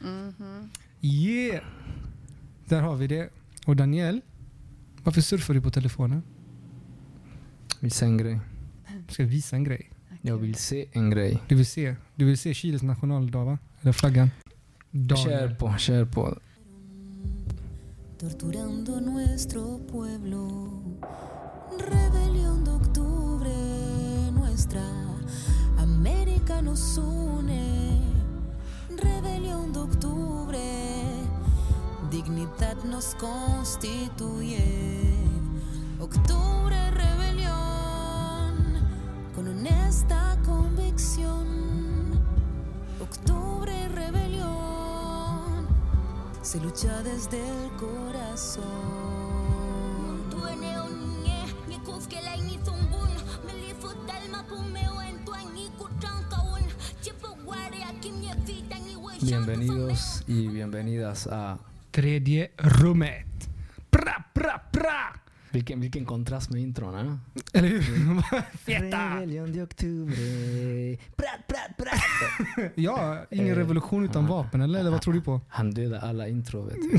Yeah! Där har vi det. Och Daniel, varför surfar du på telefonen? Visa en grej. Ska jag visa en grej? Jag vill se en grej. Du vill se Chiles nationaldag, va? Eller flaggan? Kör på. Torturando nuestro pueblo, rebelión de octubre, nuestra América nos une, rebelión de octubre, dignidad nos constituye, octubre rebelión, con honesta convicción, octubre rebelión. Se lucha desde el corazón. Bienvenidos y bienvenidas a Tredje rummet. Pra, pra, pra! Vilken kontrast med intron, ¿eh? Eller hur? Feta! Rebellion de octubre. Prat, prat, prat. Ja, ingen revolution utan vapen, eller vad tror du på? Han dödar alla intro, vet du.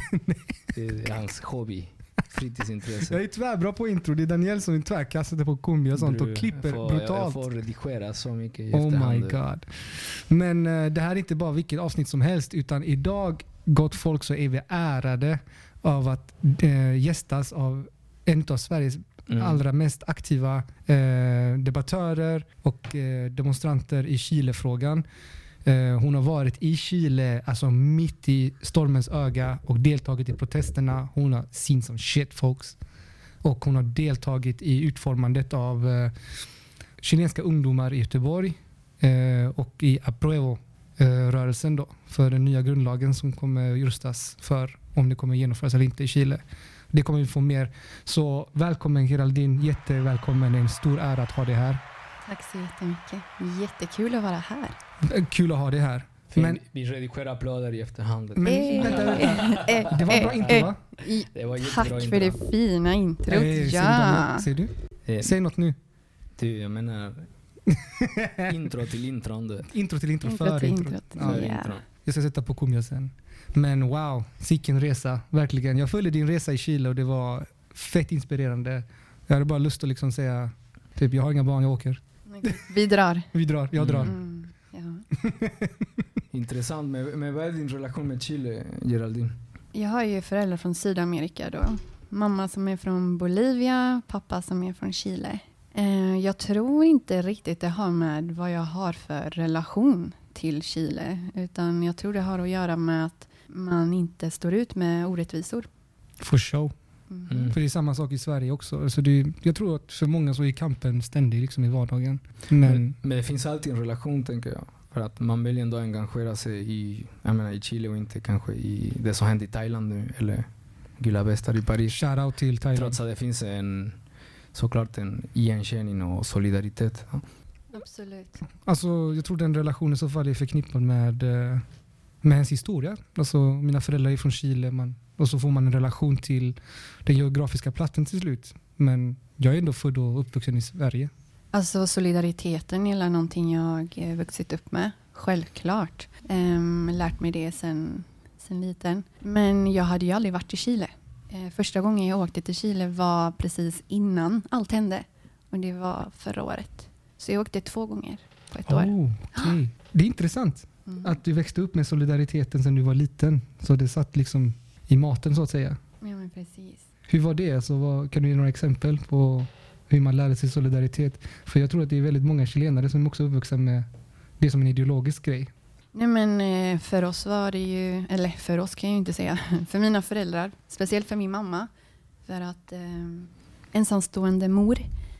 Det är hans hobby. Fritidsintresse. Jag är tvärbra på intro. Det är Daniel som är tvärkastade på kombi och sånt och klipper brutalt. Jag får redigera så mycket i Oh efterhand. my god. Men det här är inte bara vilket avsnitt som helst, utan idag, gott folk, så är vi ärade av att gästas av en av Sveriges allra mest aktiva debattörer och demonstranter i Chile-frågan. Hon har varit i Chile, alltså mitt i stormens öga, och deltagit i protesterna. Hon har seen some shit, folks. Och hon har deltagit i utformandet av chilenska ungdomar i Göteborg och i Apruebo-rörelsen då, för den nya grundlagen som kommer röstas för om det kommer genomföras eller inte i Chile. Det kommer vi få mer. Så välkommen Geraldine, jättevälkommen. Det är en stor ära att ha dig här. Tack så jättemycket. Jättekul att vara här. Kul att ha dig här. Men vi redigerar applåder i efterhand. Men vänta. Det var bra intro, va? Det var Tack för för det fina introt. Ser du? Säg något nu. Du, jag menar intro till intron. Intro till intro för intro. Ja. Jag ska sätta på kumja sen. Men wow, sicken resa, verkligen. Jag följde din resa i Chile och det var fett inspirerande. Jag hade bara lust att liksom säga, typ, jag har inga barn, jag åker. Vi drar. Jag drar. Ja. Intressant, men vad är din relation med Chile, Geraldine? Jag har ju föräldrar från Sydamerika då. Mamma som är från Bolivia, pappa som är från Chile. Jag tror inte riktigt det har med vad jag har för relation till Chile, utan jag tror det har att göra med att man inte står ut med orättvisor. For show. För det är samma sak i Sverige också. Alltså jag tror att för många så är kampen ständig liksom i vardagen. Men det finns alltid en relation, tänker jag. För att man vill ändå engagera sig i Chile och inte kanske i det som händer i Thailand nu. Eller Gula Bestar i Paris. Shoutout till Thailand. Trots att det finns såklart en igenkänning och solidaritet. Ja. Absolut. Alltså jag tror den relationen så fall är förknippad med ens historia. Alltså mina föräldrar är från Chile, och så får man en relation till den geografiska platsen till slut. Men jag är ändå född och uppvuxen i Sverige. Alltså solidariteten är någonting jag vuxit upp med. Självklart. Lärt mig det sen liten. Men jag hade ju aldrig varit i Chile. Första gången jag åkte till Chile var precis innan allt hände. Och det var förra året. Så jag åkte 2 gånger på ett år. Okay. Det är intressant att du växte upp med solidariteten sedan du var liten. Så det satt liksom i maten så att säga. Ja, men precis. Hur var det? Alltså, kan du ge några exempel på hur man lärde sig solidaritet? För jag tror att det är väldigt många chilenare som också är uppvuxna med det som en ideologisk grej. Nej, men för oss var det ju, eller för oss kan jag ju inte säga, för mina föräldrar, speciellt för min mamma, för att ensamstående mor,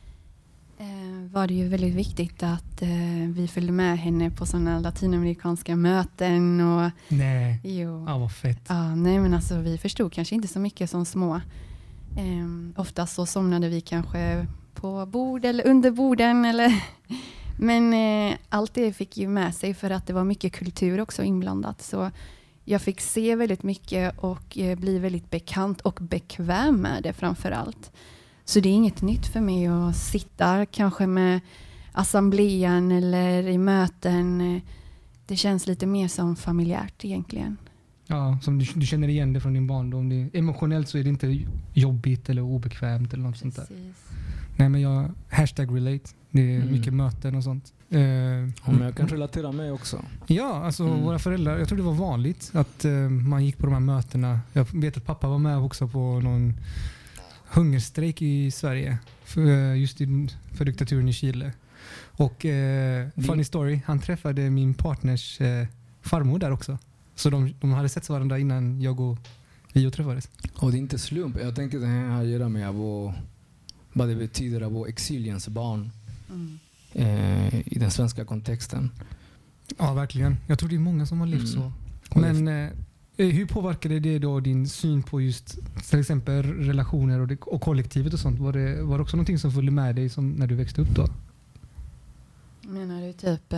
var det ju väldigt viktigt att vi följde med henne på sådana latinamerikanska möten. Och, nej, jo, vad fett. Ja, nej, men alltså vi förstod kanske inte så mycket som små. Oftast så somnade vi kanske på bord eller under borden. Men allt det fick ju med sig för att det var mycket kultur också inblandat. Så jag fick se väldigt mycket och bli väldigt bekant och bekväm med det framför allt. Så det är inget nytt för mig att sitta kanske med assemblean eller i möten det känns lite mer som familjärt egentligen. Ja, som du känner igen det från din barndom. Emotionellt så är det inte jobbigt eller obekvämt eller något sånt där. Nej, men jag #relate. Det är mycket möten och sånt. Men jag kan relatera mig också. Ja, alltså våra föräldrar, jag tror det var vanligt att man gick på de här mötena. Jag vet att pappa var med också på någon hungerstrejk i Sverige för diktaturen i Chile. Och funny story, han träffade min partners farmor där också. Så de hade sett varandra innan jag och Vio träffades. Och det är inte slump. Jag tänker att det här har att göra med vad det betyder att vara exiliens barn i den svenska kontexten. Ja, verkligen. Jag tror det är många som har levt så. Men hur påverkade det då din syn på just till exempel relationer och kollektivet och sånt? Var det också någonting som följde med dig som när du växte upp då? Menar du typ...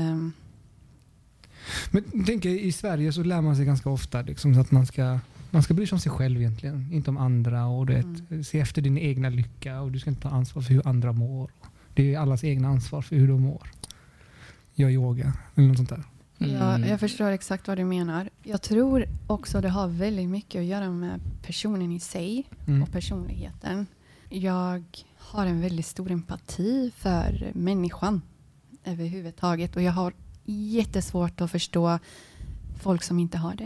Men jag tänker, i Sverige så lär man sig ganska ofta liksom, att man ska bry sig om sig själv egentligen, inte om andra, och se efter din egna lycka, och du ska inte ta ansvar för hur andra mår. Det är allas egna ansvar för hur de mår. Gör yoga eller något sånt där. Ja, jag förstår exakt vad du menar. Jag tror också det har väldigt mycket att göra med personen i sig och personligheten. Jag har en väldigt stor empati för människan överhuvudtaget, och jag har jättesvårt att förstå folk som inte har det.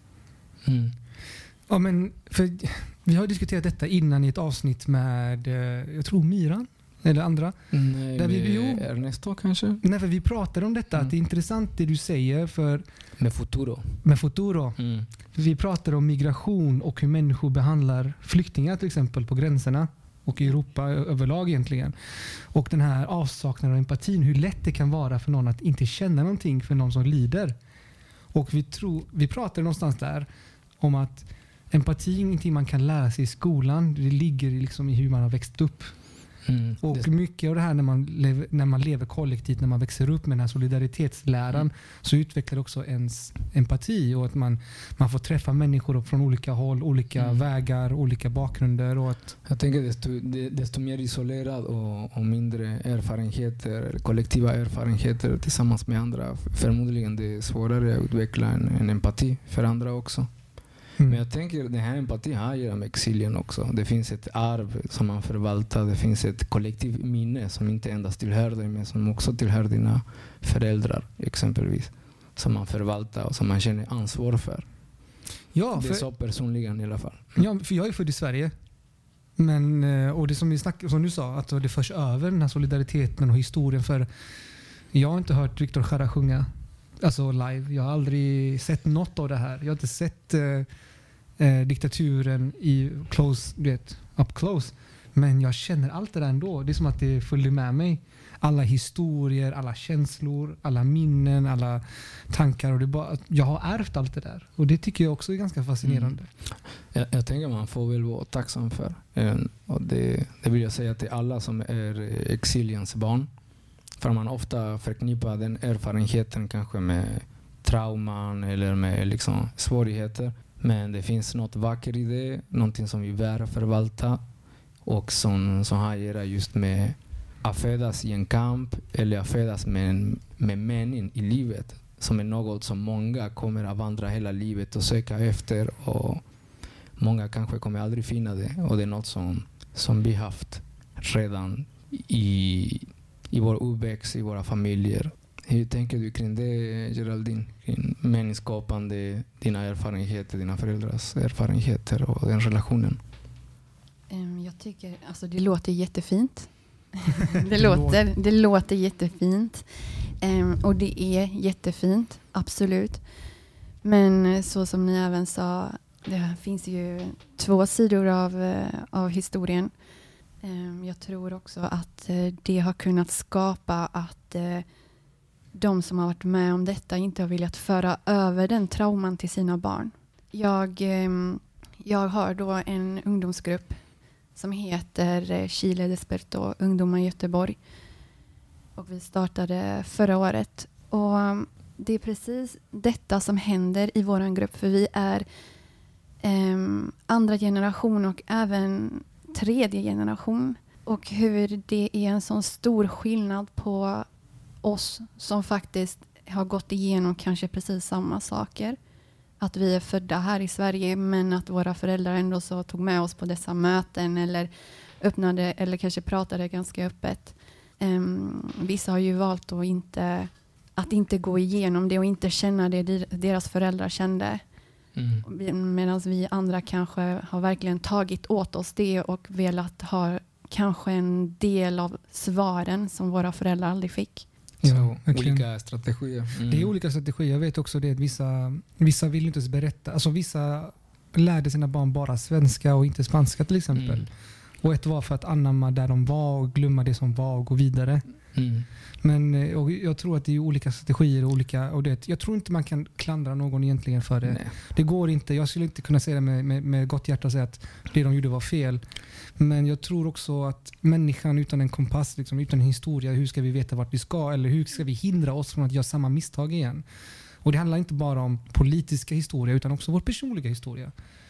Ja, men för vi har diskuterat detta innan i ett avsnitt med jag tror Miran eller andra. Nej, där Ernesto kanske? Nej, för vi pratade om detta, att det är intressant det du säger med Futuro. För vi pratade om migration och hur människor behandlar flyktingar till exempel på gränserna och i Europa överlag egentligen. Och den här avsaknaden av empatin, hur lätt det kan vara för någon att inte känna någonting för någon som lider. Och vi pratade någonstans där om att empati är ingenting man kan lära sig i skolan. Det ligger liksom i hur man har växt upp. Och mycket av det här när man lever kollektivt, när man växer upp med den här solidaritetsläran, så utvecklar också ens empati, och att man får träffa människor från olika håll, olika vägar, olika bakgrunder. Och att jag tänker desto mer isolerad och mindre erfarenheter, kollektiva erfarenheter tillsammans med andra, förmodligen det är svårare att utveckla en empati för andra också. Men jag tänker att den här empatin har att göra med exilien också. Det finns ett arv som man förvaltar. Det finns ett kollektivt minne som inte endast tillhör dig, men som också tillhör dina föräldrar exempelvis. Som man förvaltar och som man känner ansvar för. Ja, det är så personligen i alla fall. Ja, för jag är född i Sverige. Men, och det som du sa, att det förs över den här solidariteten och historien. För jag har inte hört Victor Jara sjunga. Alltså live. Jag har aldrig sett något av det här. Jag har inte sett diktaturen up close. Men jag känner allt det där ändå. Det är som att det följer med mig. Alla historier, alla känslor, alla minnen, alla tankar. Och jag har ärvt allt det där. Och det tycker jag också är ganska fascinerande. Jag tänker man får väl vara tacksam för. Och det vill jag säga till alla som är exiliens barn. För man ofta förknippar den erfarenheten kanske med trauman eller med liksom svårigheter. Men det finns något vackert i det. Någonting som vi bär förvalta. Och som har att göra just med att födas i en kamp. Eller att födas med mening i livet. Som är något som många kommer att vandra hela livet och söka efter. Och många kanske kommer aldrig finna det. Och det är något som vi haft redan i vår uppväxt, i våra familjer. Hur tänker du kring det, Geraldine? Kring meningsskapande, dina erfarenheter, dina föräldrars erfarenheter och den relationen? Jag tycker, alltså det låter jättefint. det låter jättefint. Och det är jättefint, absolut. Men så som ni även sa, det finns ju två sidor av historien. Jag tror också att det har kunnat skapa att de som har varit med om detta inte har velat föra över den trauman till sina barn. Jag har då en ungdomsgrupp som heter Chile Despertó, ungdomar i Göteborg. Och vi startade förra året. Och det är precis detta som händer i vår grupp, för vi är andra generation och även tredje generation, och hur det är en sån stor skillnad på oss som faktiskt har gått igenom kanske precis samma saker. Att vi är födda här i Sverige, men att våra föräldrar ändå så tog med oss på dessa möten eller öppnade eller kanske pratade ganska öppet. Vissa har ju valt att inte gå igenom det och inte känna det deras föräldrar kände. Medan vi andra kanske har verkligen tagit åt oss det och velat ha kanske en del av svaren som våra föräldrar aldrig fick. Så olika strategier. Det är olika strategier. Jag vet också det att vissa vill inte ens berätta. Alltså vissa lärde sina barn bara svenska och inte spanska till exempel. Och ett var för att anamma där de var och glömma det som var och gå vidare. Men och jag tror att det är olika strategier och jag tror inte man kan klandra någon egentligen för det. Nej. Det går inte. Jag skulle inte kunna säga det med gott hjärta och säga att det de gjorde var fel. Men jag tror också att människan utan en kompass, liksom, utan en historia, hur ska vi veta vart vi ska? Eller hur ska vi hindra oss från att göra samma misstag igen? Och det handlar inte bara om politiska historia utan också vår personliga historia.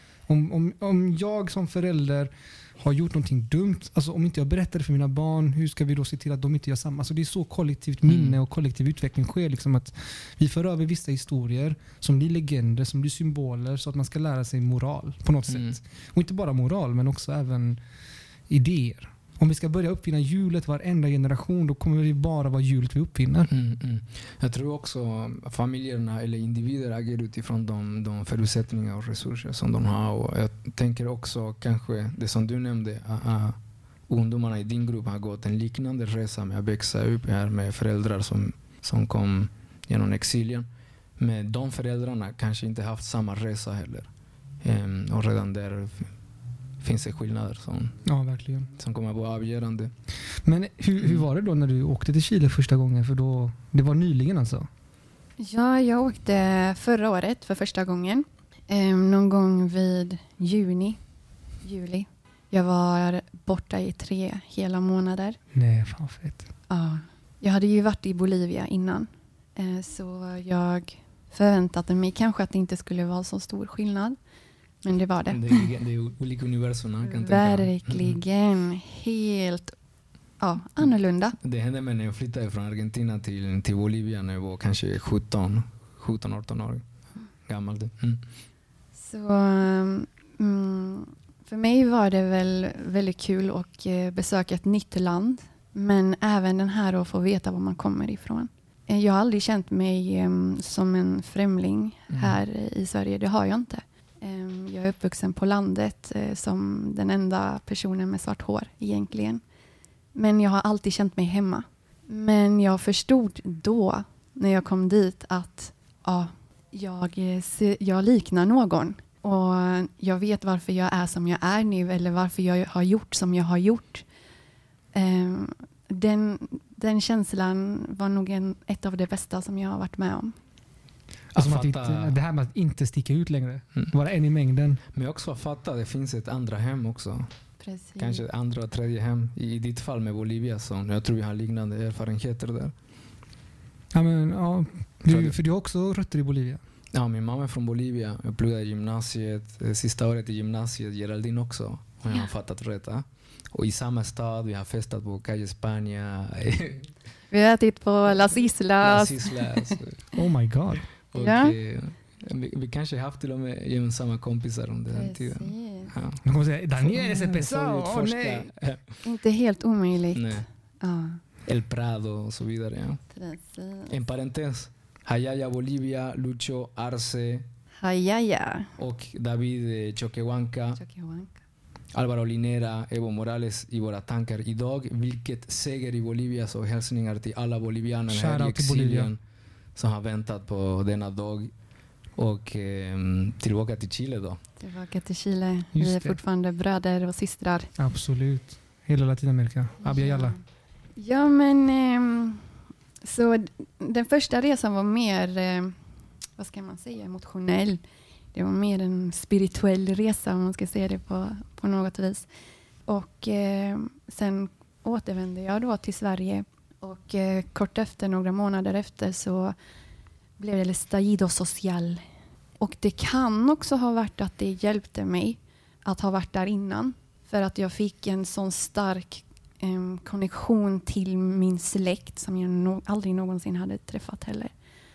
Om jag som förälder har gjort någonting dumt, alltså om inte jag berättar det för mina barn, hur ska vi då se till att de inte gör samma? Alltså det är så kollektivt minne och kollektiv utveckling sker, liksom att vi för över vissa historier som blir legender, som blir symboler, så att man ska lära sig moral på något sätt. Och inte bara moral, men också även idéer. Om vi ska börja uppfinna hjulet varenda generation, då kommer det bara vara hjulet vi uppfinner. Jag tror också familjerna eller individer agerar utifrån de förutsättningar och resurser som de har. Och jag tänker också kanske det som du nämnde, ungdomarna i din grupp har gått en liknande resa med att växa upp här med föräldrar som kom genom exilien. Men de föräldrarna kanske inte haft samma resa heller. Och redan där finns det skillnader som kommer att vara avgörande. Men hur var det då när du åkte till Chile första gången? För då, det var nyligen alltså? Ja, jag åkte förra året för första gången. Någon gång vid juli. Jag var borta i 3 hela månader. Nej, fan fett. Ja, jag hade ju varit i Bolivia innan. Så jag förväntade mig kanske att det inte skulle vara så stor skillnad. Men det var det. Det är olika universum. Verkligen. Helt annorlunda. Det hände mig när jag flyttade från Argentina till Bolivia när jag var kanske 17-18 år gammal. Så för mig var det väl väldigt kul att besöka ett nytt land. Men även den här att få veta var man kommer ifrån. Jag har aldrig känt mig som en främling här i Sverige. Det har jag inte. Jag är uppvuxen på landet som den enda personen med svart hår egentligen. Men jag har alltid känt mig hemma. Men jag förstod då när jag kom dit att jag liknar någon. Och jag vet varför jag är som jag är nu eller varför jag har gjort som jag har gjort. Den känslan var nog ett av det bästa som jag har varit med om. Alltså det här med att inte sticka ut längre. Vara en i mängden. Men också att fatta att det finns ett andra hem också. Precis. Kanske ett andra och tredje hem. I ditt fall med Bolivia. Så jag tror vi har liknande erfarenheter där. För du har också rötter i Bolivia. Ja, min mamma är från Bolivia. Jag pluggade i gymnasiet. Sista året i gymnasiet. Geraldine också. Och jag har fattat rätt. Och i samma stad. Vi har festat på Calle España. Vi har ätit på Las Islas. Oh my god. Och vi kanske haft till och med gemensamma kompisar under den tiden. Man kommer säga, Daniel är pesado. Nej. Inte helt omöjligt. Nej. El Prado och så vidare. Ja. En parentes. Hayaya Bolivia, Lucho Arce. Hayaya. Och David Choquehuanca. Álvaro Linera, Evo Morales i våra tankar idag. Vilket seger i Bolivia, så hälsningar till alla bolivianer här i exilien som har väntat på denna dag. Och tillbaka till Chile då. Tillbaka till Chile. Vi är fortfarande bröder och systrar. Absolut. Hela Latinamerika. Abya Yalla. Ja, men så den första resan var mer, vad ska man säga, emotionell. Det var mer en spirituell resa, om man ska säga det på något vis. Och sen återvände jag då till Sverige. Och kort efter, några månader efter, så blev det El Estallido Social. Och det kan också ha varit att det hjälpte mig att ha varit där innan. För att jag fick en sån stark konnexion till min släkt som jag aldrig någonsin hade träffat heller.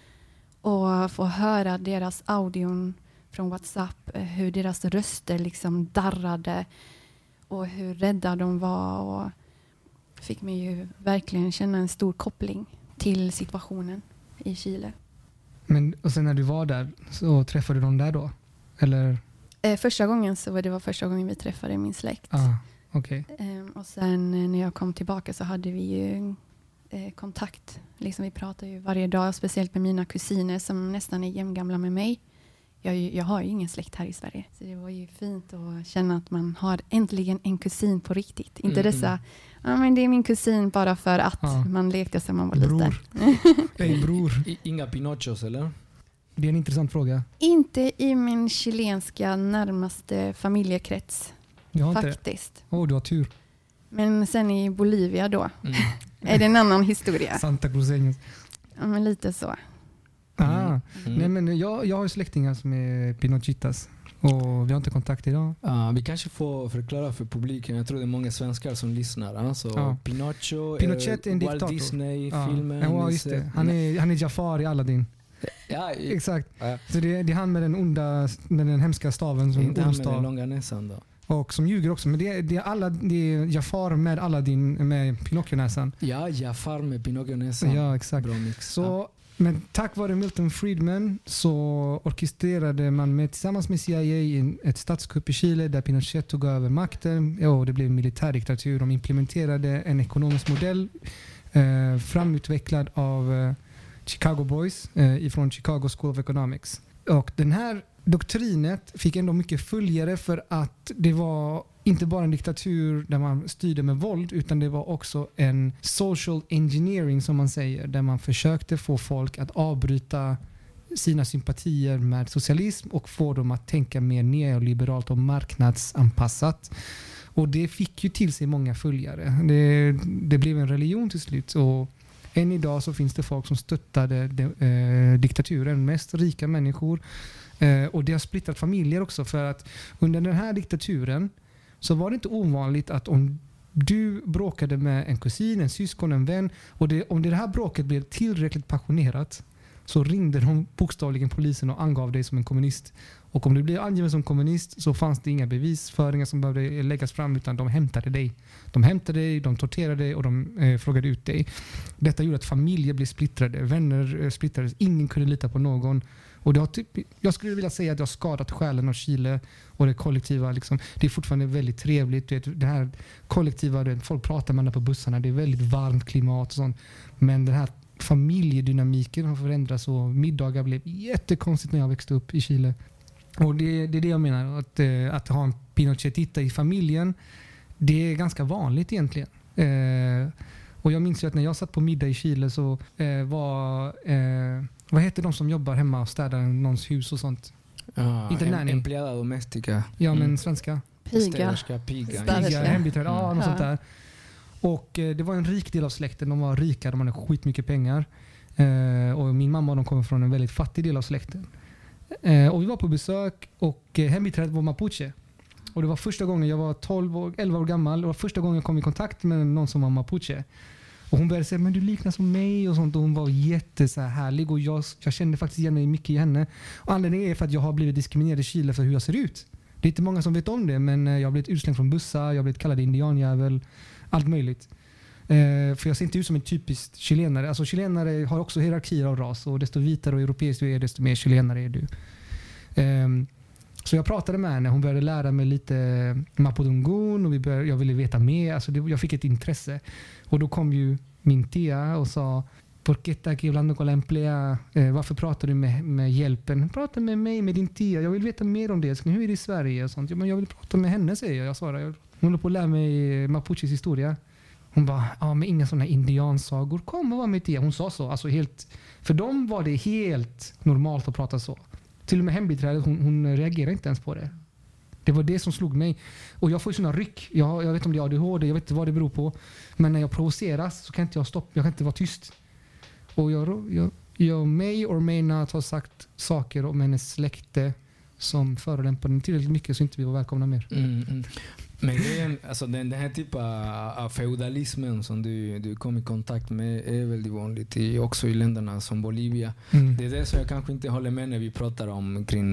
Och få höra deras audion från WhatsApp, hur deras röster liksom darrade och hur rädda de var, och fick mig ju verkligen känna en stor koppling till situationen i Chile. Men och sen när du var där så träffade du dem där då? Eller? Första gången så var det första gången vi träffade min släkt. Okay. Och sen när jag kom tillbaka så hade vi ju kontakt. Liksom vi pratar ju varje dag, speciellt med mina kusiner som nästan är jämngamla med mig. Jag har ju ingen släkt här i Sverige. Så det var ju fint att känna att man har äntligen en kusin på riktigt. Inte dessa, men det är min kusin bara för att man lekte som man var liten. Hej bror. Inga Pinochos eller? Det är en intressant fråga. Inte i min chilenska närmaste familjekrets. Jag har faktiskt. Inte det. Du har tur. Men sen i Bolivia då är det en annan historia. Santa Cruceños. Ja, men lite så. Nej, men jag har släktingar som är Pinochitas och vi har inte kontakt idag. Vi kanske får förklara för publiken. Jag tror det är många svenskar som lyssnar. Alltså, Pinochet är en diktator. Walt Disney-filmen. Ja, just det. Han är Jafar i Aladdin. Ja, exakt. Ja. Så det är han med den hemska staven som inte han med den långa näsan då. Och som ljuger också. Men det är Jafar med Aladdin med Pinocchio-näsan. Ja, Jafar med Pinocchio-näsan. Ja, exakt. Bra mix. Så, men tack vare Milton Friedman så orkestrerade man tillsammans med CIA ett statskupp i Chile där Pinochet tog över makten. Det blev militärdiktatur. De implementerade en ekonomisk modell framutvecklad av Chicago Boys ifrån Chicago School of Economics. Och den här doktrinet fick ändå mycket följare för att det var inte bara en diktatur där man styrde med våld, utan det var också en social engineering som man säger, där man försökte få folk att avbryta sina sympatier med socialism och få dem att tänka mer neoliberalt och marknadsanpassat. Och det fick ju till sig många följare. Det blev en religion till slut, och än idag så finns det folk som stöttade diktaturen, mest rika människor. Och det har splittrat familjer också, för att under den här diktaturen så var det inte ovanligt att om du bråkade med en kusin, en syskon, en vän, och om det här bråket blev tillräckligt passionerat så ringde de bokstavligen polisen och angav dig som en kommunist. Och om du blev angiven som kommunist så fanns det inga bevisföringar som behövde läggas fram, utan de hämtade dig. De torterade dig och de frågade ut dig. Detta gjorde att familjer blev splittrade, vänner splittrades, ingen kunde lita på någon. Och det har jag skulle vilja säga att det har skadat själen av Chile och det kollektiva. Liksom, det är fortfarande väldigt trevligt. Det här kollektiva, folk pratar med på bussarna, det är väldigt varmt klimat och sånt. Men den här familjedynamiken har förändrats och middagar blev jättekonstigt när jag växte upp i Chile. Och det är det jag menar, att ha en Pinochetita i familjen, det är ganska vanligt egentligen. Och jag minns ju att när jag satt på middag i Chile så vad heter de som jobbar hemma och städar någons hus och sånt? Inte nanny. Empleada domestica. Ja, men svenska. Piga, hembiträde, något sånt där. Och det var en rik del av släkten. De var rika, de hade skitmycket pengar. Och min mamma och de kommer från en väldigt fattig del av släkten. Och vi var på besök och hembiträdet var mapuche. Och det var första gången, jag var 11 år gammal. Det var första gången jag kom i kontakt med någon som var mapuche. Och hon började säga, men du liknar som mig och sånt. Och hon var jättehärlig och jag kände faktiskt igen mig mycket i henne. Och anledningen är för att jag har blivit diskriminerad i Chile för hur jag ser ut. Det är inte många som vet om det, men jag har blivit utslängd från bussar, jag har blivit kallad indianjävel, allt möjligt. För jag ser inte ut som en typisk chilenare. Alltså chilenare har också hierarkier av ras, och desto vitare och europeisk du är, desto mer chilenare är du. Så jag pratade med henne, hon började lära mig lite mapudungun och jag ville veta mer. Alltså jag fick ett intresse. Och då kom ju min tia och sa, ¿Por qué está aquí hablando con la empleada? Varför pratar du med hjälpen? Prata med mig, med din tia. Jag vill veta mer om det. Hur är det i Sverige? Och sånt. Ja, men jag vill prata med henne, säger jag. Jag svarar. Hon håller på att lära mig mapuches historia. Hon bara, men inga sådana indiansagor. Kom och var med tia. Hon sa så. Alltså helt, för dem var det helt normalt att prata så. Till och med hembiträdet, hon reagerar inte ens på det. Det var det som slog mig. Och jag får ju sådana ryck. Jag vet inte om det är ADHD, jag vet inte vad det beror på. Men när jag provoceras så kan inte jag stoppa. Jag kan inte vara tyst. Och jag may or may not ha sagt saker om hennes släkte som förolämpade tillräckligt mycket så inte vi var välkomna mer. Men grejen, alltså den här typen av feudalismen som du kom i kontakt med är väldigt vanligt också i länderna som Bolivia. Det är det som jag kanske inte håller med när vi pratar om kring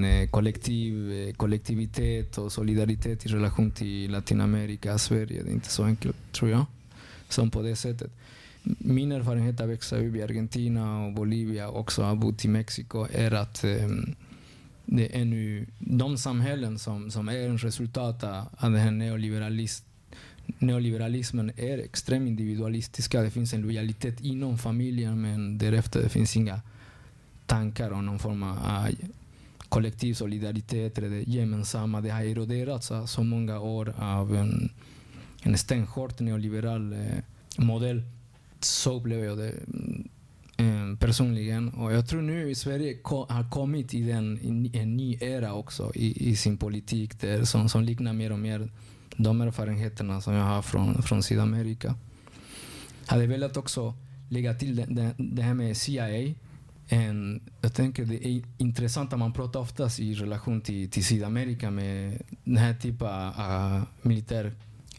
kollektivitet och solidaritet i relation till Latinamerika, Sverige. Det är inte så enkelt, tror jag, som på det sättet. Min erfarenhet av att växa upp i Argentina och Bolivia och också har bott i Mexiko är att det är nu de samhällen som är en resultat av den här neoliberalismen är extremt individualistiska. Det finns en lojalitet inom familjen, men därefter det finns inga tankar om någon form av kollektiv solidaritet eller det gemensamma. Det har eroderats så många år av en stenhård neoliberal modell. Så blev jag det personligen. Och jag tror nu i Sverige har kommit i en ny era också i sin politik där, som liknar mer och mer de erfarenheterna som jag har från Sydamerika. Hade velat också lägga till det här med CIA. Jag tänker det är intressant att man pratar oftast i relation till Sydamerika med den här typen av militär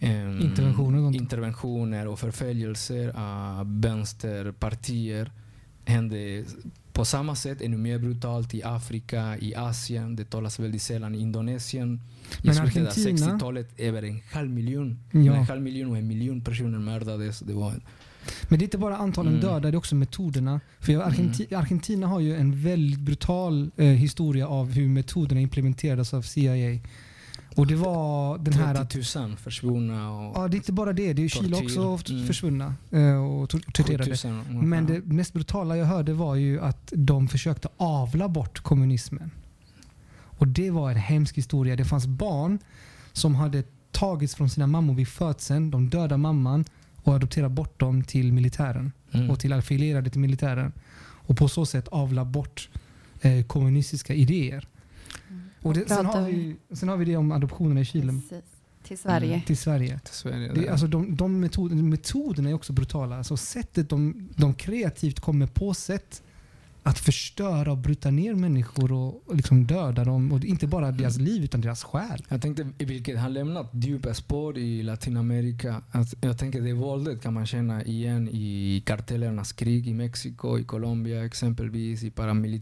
interventioner och förföljelser av vänsterpartier hände på samma sätt, ännu mer brutalt i Afrika, i Asien. Det talas väldigt sällan i Indonesien. I slutet av 60-talet över 500 000. Ja. 500 000 och 1 miljon personer mördades. Det var Men det är inte bara antalet döda, det är också metoderna. För Argentina har ju en väldigt brutal historia av hur metoderna implementerades av CIA. Och det var den här 30 000 försvunna. Ja, det är inte bara det. Det är ju Chile också försvunna och torterade. Men det mest brutala jag hörde var ju att de försökte avla bort kommunismen. Och det var en hemsk historia. Det fanns barn som hade tagits från sina mammor vid födseln. De dödade mamman och adopterade bort dem till militären. Och till affilierade till militären. Och på så sätt avla bort kommunistiska idéer. Och sen har vi det om adoptionen i Chile. Precis. Till Sverige. Till Sverige. Det, alltså de metoderna är också brutala. Alltså sättet de kreativt kommer på sätt att förstöra och bryta ner människor och liksom döda dem. Och inte bara deras liv utan deras själ. Jag tänkte vilket har lämnat djupa spår i Latinamerika. Jag tänker det våldet kan man känna igen i kartellernas krig i Mexiko, i Colombia exempelvis, i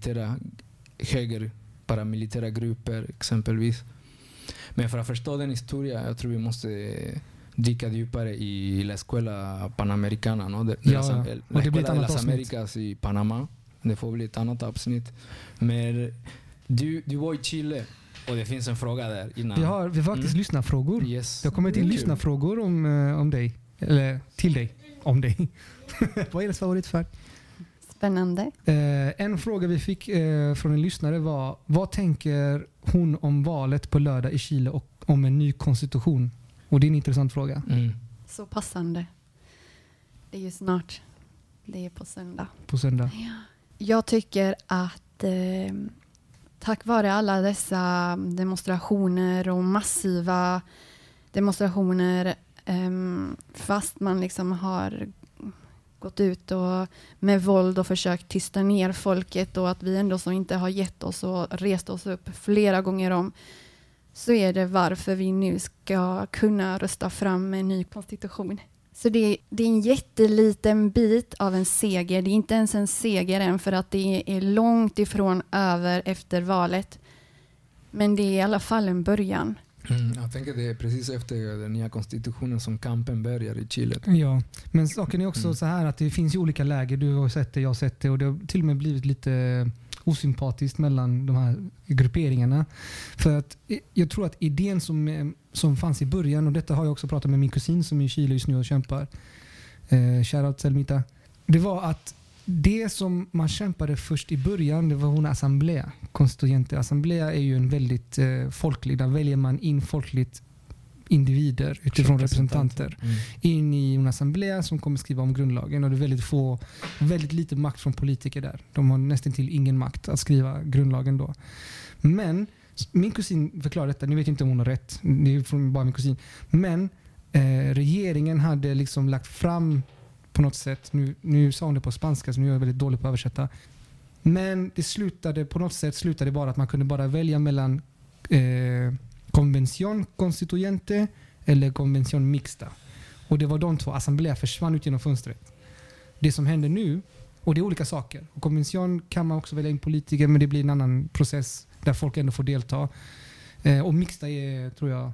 paramilitära grupper exempelvis. Men för att förstå den historia, jag tror vi måste dyka djupare i La Escuela Panamericana, no? La Escuela de las Americas i Panama. Det får bli ett annat avsnitt. Men du var i Chile och det finns en fråga där innan. Vi har faktiskt lyssnarfrågor. Yes. Det har kommit in lyssnarfrågor om dig. Eller till dig. Om dig. Vad är det favoritfärg? Spännande. En fråga vi fick från en lyssnare var: vad tänker hon om valet på lördag i Chile och om en ny konstitution? Och det är en intressant fråga. Så passande. Det är ju snart. Det är på söndag. På söndag. Ja. Jag tycker att tack vare alla dessa demonstrationer och massiva demonstrationer, fast man liksom har gått ut och med våld och försökt tysta ner folket, och att vi ändå som inte har gett oss och rest oss upp flera gånger om, så är det varför vi nu ska kunna rösta fram en ny konstitution. Så det är en jätteliten bit av en seger. Det är inte ens en seger än, för att det är långt ifrån över efter valet. Men det är i alla fall en början. Jag tänker det är precis efter den nya konstitutionen som kampen börjar i Chile. Ja, men saken är också så här att det finns ju olika läger. Du har sett det, jag har sett det, och det har till och med blivit lite osympatiskt mellan de här grupperingarna. För att jag tror att idén som fanns i början, och detta har jag också pratat med min kusin som är i Chile just nu och kämpar, shoutout Selmita, det var att det som man kämpade först i början, det var en assemblea, konstituente. Assemblea är ju en väldigt folklig, där väljer man in folkligt individer utifrån representanter in i en assemblea som kommer skriva om grundlagen, och det är väldigt lite makt från politiker där. De har nästan till ingen makt att skriva grundlagen då. Men min kusin förklarar detta, ni vet inte om hon har rätt, det är från bara min kusin, men regeringen hade liksom lagt fram på något sätt, nu sa hon det på spanska så nu är jag väldigt dålig på att översätta, men det slutade bara att man kunde bara välja mellan convención constituyente, eller konvention mixta. Och det var de två. Assemblea försvann ut genom fönstret. Det som händer nu, och det är olika saker. Och konvention kan man också välja in politiker, men det blir en annan process där folk ändå får delta. Och mixta är, tror jag...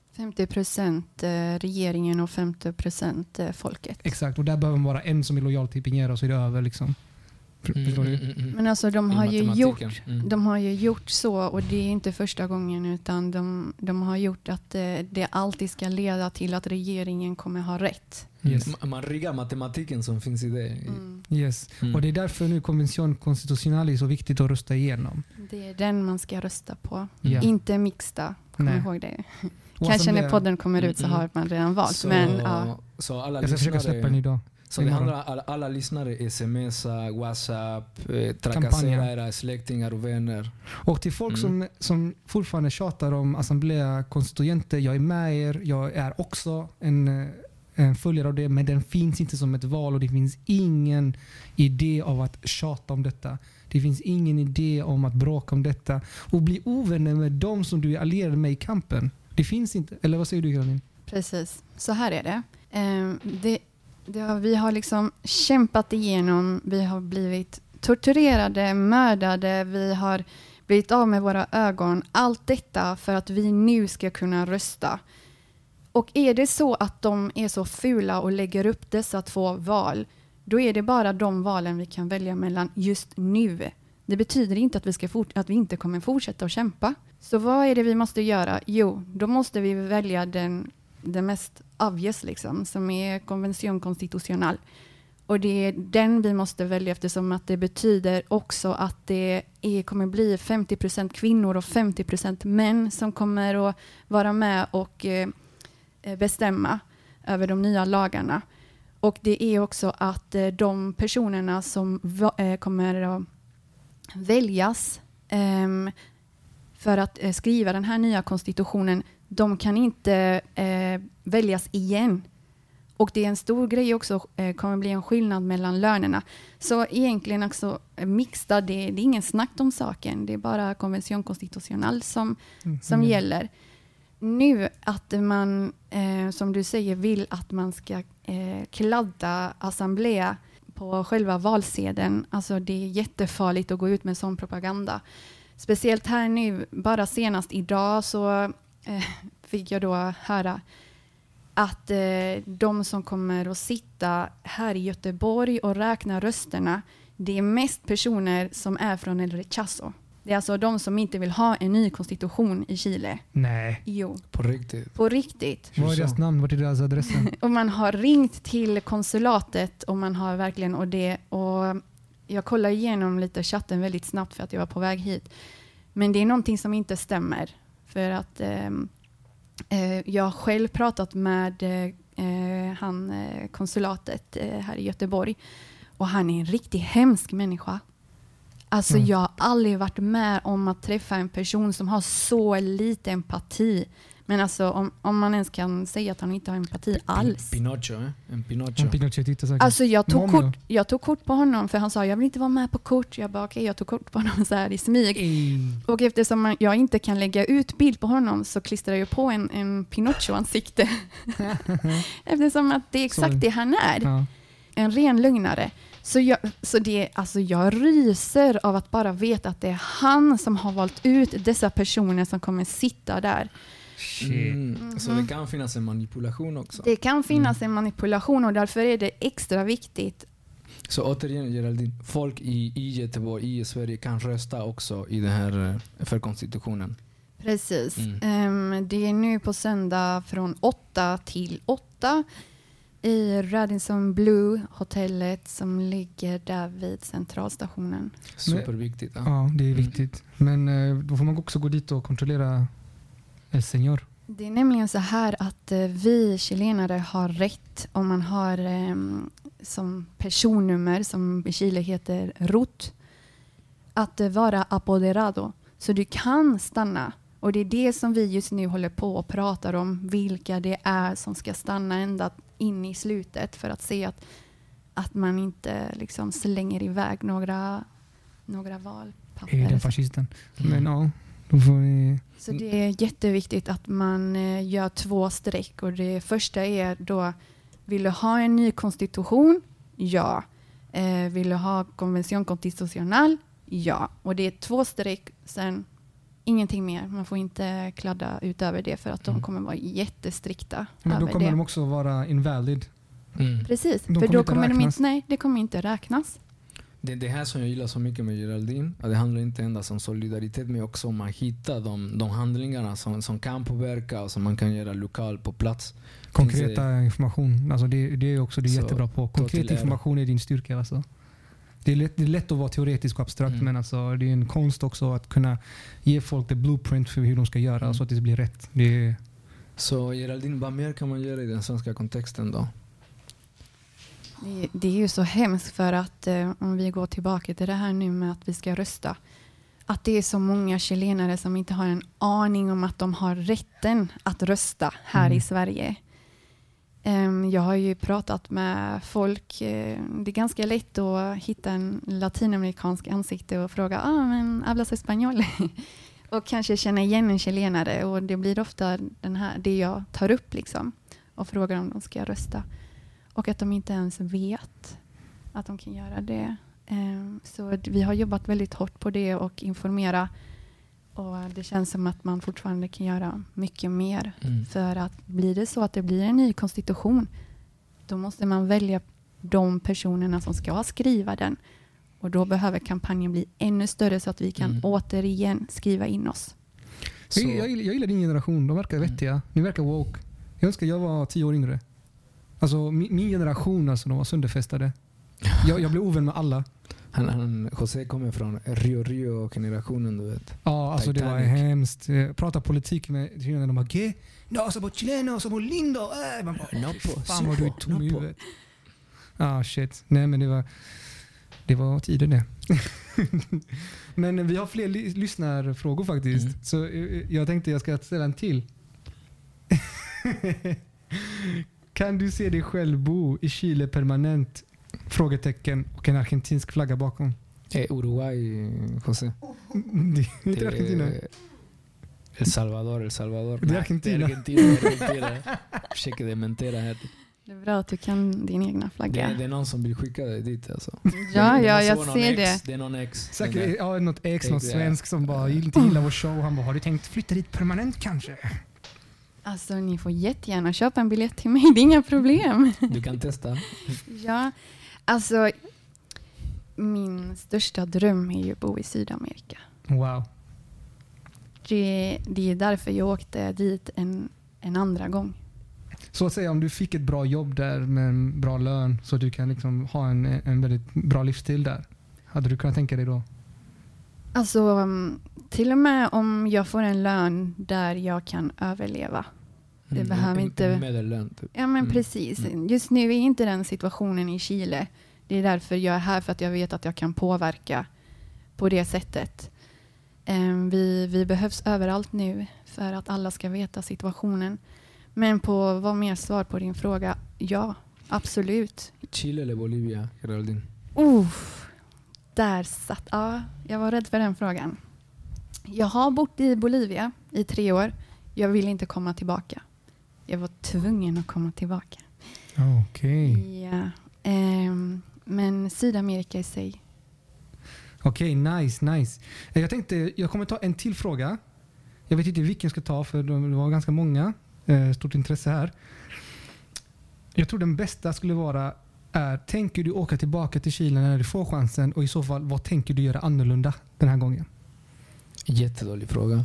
50% regeringen och 50% folket. Exakt, och där behöver man vara en som är lojal till Piñera och så är det över liksom. Förstår du? Men alltså de har ju gjort så, och det är inte första gången, utan de har gjort att det alltid ska leda till att regeringen kommer ha rätt. Yes. Man riggar matematiken som finns i det. Yes. Och det är därför nu konvention konstitutionell är så viktigt att rösta igenom. Det är den man ska rösta på. Ja. Inte mixta. Kom ihåg det. Kanske när podden kommer ut så har man redan valt. Så, men, så alla jag ska försöka släppa den idag. Så det handlar alla lyssnare, smsa, WhatsApp, trakassera era släktingar och vänner. Och till folk som fortfarande tjatar om Assemblea Constituyente, jag är med er, jag är också en följare av det, men den finns inte som ett val och det finns ingen idé av att tjata om detta. Det finns ingen idé om att bråka om detta och bli ovänner med dem som du är allierad med i kampen. Det finns inte. Eller vad säger du, Caroline? Precis, så här är det. Vi har liksom kämpat igenom, vi har blivit torturerade, mördade, vi har blivit av med våra ögon. Allt detta för att vi nu ska kunna rösta. Och är det så att de är så fula och lägger upp dessa två val, då är det bara de valen vi kan välja mellan just nu. Det betyder inte att att vi inte kommer fortsätta att kämpa. Så vad är det vi måste göra? Jo, då måste vi välja den mest obvious liksom, som är konvention konstitutionell. Och det är den vi måste välja, eftersom att det betyder också att det kommer bli 50% kvinnor och 50% män som kommer att vara med och bestämma över de nya lagarna. Och det är också att de personerna som kommer att väljas för att skriva den här nya konstitutionen, de kan inte väljas igen. Och det är en stor grej också, kommer bli en skillnad mellan lönerna. Så egentligen också mixta, det är ingen snack om saken. Det är bara konvention konstitutionell som gäller. Nu att man, som du säger, vill att man ska kladda Assemblea på själva valsedeln. Alltså det är jättefarligt att gå ut med sån propaganda. Speciellt här nu, bara senast idag så fick jag då höra att de som kommer att sitta här i Göteborg och räkna rösterna, det är mest personer som är från El Rechazo. Det är alltså de som inte vill ha en ny konstitution i Chile. Nej. Jo. På riktigt? På riktigt. Vad är deras namn? Vad är deras adressen? Och man har ringt till konsulatet och man har verkligen och jag kollar igenom lite chatten väldigt snabbt för att jag var på väg hit. Men det är någonting som inte stämmer. För att jag har själv pratat med konsulatet här i Göteborg. Och han är en riktigt hemsk människa. Alltså jag har aldrig varit med om att träffa en person som har så lite empati. Men alltså om man ens kan säga att han inte har empati alls. En Pinocchio. Alltså jag tog kort på honom för han sa jag vill inte vara med på kort. Jag bara okej, jag tog kort på honom så här i smyg. Och eftersom jag inte kan lägga ut bild på honom så klistrar jag på en Pinocchio-ansikte. Eftersom att det är exakt det han är. Ja. En ren lögnare. Så jag ryser av att bara veta att det är han som har valt ut dessa personer som kommer sitta där. Så det kan finnas en manipulation också. Det kan finnas en manipulation och därför är det extra viktigt. Så återigen Geraldine, folk i Göteborg, i Sverige kan rösta också i det här för konstitutionen. Precis. Det är nu på söndag från 8 till 8 i Radisson Blue hotellet som ligger där vid centralstationen. Superviktigt. Ja, det är viktigt. Men då får man också gå dit och kontrollera El Señor. Det är nämligen så här att vi chilenare har rätt om man har som personnummer som i Chile heter RUT att vara apoderado. Så du kan stanna. Och det är det som vi just nu håller på och pratar om. Vilka det är som ska stanna ända in i slutet för att se att man inte liksom slänger iväg några valpapper. Är den fascisten? Men ja, Då får ni... Så det är jätteviktigt att man gör 2 streck. Och det första är då, vill du ha en ny konstitution? Ja. Vill du ha konvention constitucional? Ja. Och det är 2 streck, sen ingenting mer. Man får inte kladda utöver det för att de kommer vara jättestrikta. Men då över kommer det. de också vara invalid. Precis, De för kommer då inte kommer räknas. det kommer inte räknas. Det är det här som jag gillar så mycket med Geraldine. Att det handlar inte endast om solidaritet, men också om att hitta de handlingarna som kan påverka och som man kan göra lokalt på plats. Konkreta information. Alltså det är också det är Så, jättebra på. Konkret till ära. information är din styrka. Alltså. Det är lätt att vara teoretisk och abstrakt, men alltså, det är en konst också att kunna ge folk the blueprint för hur de ska göra så att det blir rätt. Så Geraldine, vad mer kan man göra i den svenska kontexten då? Det är ju så hemskt för att om vi går tillbaka till det här nu med att vi ska rösta. Att det är så många chilenare som inte har en aning om att de har rätten att rösta här i Sverige. Jag har ju pratat med folk. Det är ganska lätt att hitta en latinamerikansk ansikte och fråga men hablas español? Och kanske känna igen en chilenare. Och det blir ofta det jag tar upp liksom, och frågar om de ska rösta. Och att de inte ens vet att de kan göra det. Så vi har jobbat väldigt hårt på det och informera. Och det känns som att man fortfarande kan göra mycket mer. För att blir det så att det blir en ny konstitution, då måste man välja de personerna som ska skriva den. Och då behöver kampanjen bli ännu större så att vi kan återigen skriva in oss. Jag gillar din generation. De verkar vettiga. Ni verkar woke. Jag önskar jag var 10 år yngre. Alltså min generation, alltså, de var sönderfestade. Jag blev ovän med alla. José kommer från Rio-generationen, du vet. Ja, alltså Titanic. det var hemskt. Prata politik med chilenerna. De bara, ¿qué? No, somos chilenos, somos lindo. Man bara, No, fan vad du är tom i huvudet. Shit. Nej, men det var tider det. Men vi har fler lyssnarfrågor faktiskt. Så jag tänkte jag ska ställa en till. Kan du se dig själv bo i Chile permanent? Frågetecken och en argentinsk flagga bakom. Uruguay, José. Det är inte Argentina. El Salvador. Det är Argentina. Argentina. Försöker dementera här. Det är bra att du kan din egna flagga. Det är någon som vill skicka dig dit alltså. Ja, jag ser det. Det är någon ex. Säkert något ex, något svensk som bara inte gillar vår show. Han bara, har du tänkt flytta dit permanent kanske? Alltså ni får jättegärna köpa en biljett till mig, det är inga problem. Du kan testa. Ja, alltså min största dröm är ju att bo i Sydamerika. Wow. Det är därför jag åkte dit en andra gång. Så att säga, om du fick ett bra jobb där med en bra lön så att du kan liksom ha en väldigt bra livsstil där. Hade du kunnat tänka dig då? Alltså till och med om jag får en lön där jag kan överleva. Det behöver inte... Medellön, typ. Ja, men precis. Just nu är inte den situationen i Chile. Det är därför jag är här, för att jag vet att jag kan påverka på det sättet. Vi behövs överallt nu för att alla ska veta situationen. Men på vad mer svar på din fråga? Ja, absolut. Chile eller Bolivia, Geraldine? Där satt... Ja, jag var rädd för den frågan. Jag har bott i Bolivia i 3 år. Jag vill inte komma tillbaka. Jag var tvungen att komma tillbaka. Okej. Ja, men Sydamerika i sig. Okej, nice. Jag kommer ta en till fråga. Jag vet inte vilken jag ska ta, för det var ganska många. Stort intresse här. Jag tror den bästa skulle vara tänker du åka tillbaka till Chile när du får chansen, och i så fall, vad tänker du göra annorlunda den här gången? Jättedålig fråga.